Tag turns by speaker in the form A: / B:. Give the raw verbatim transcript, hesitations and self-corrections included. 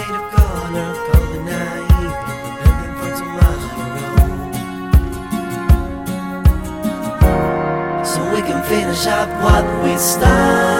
A: shade of color, color naive, hoping for tomorrow, so we can finish up what we started.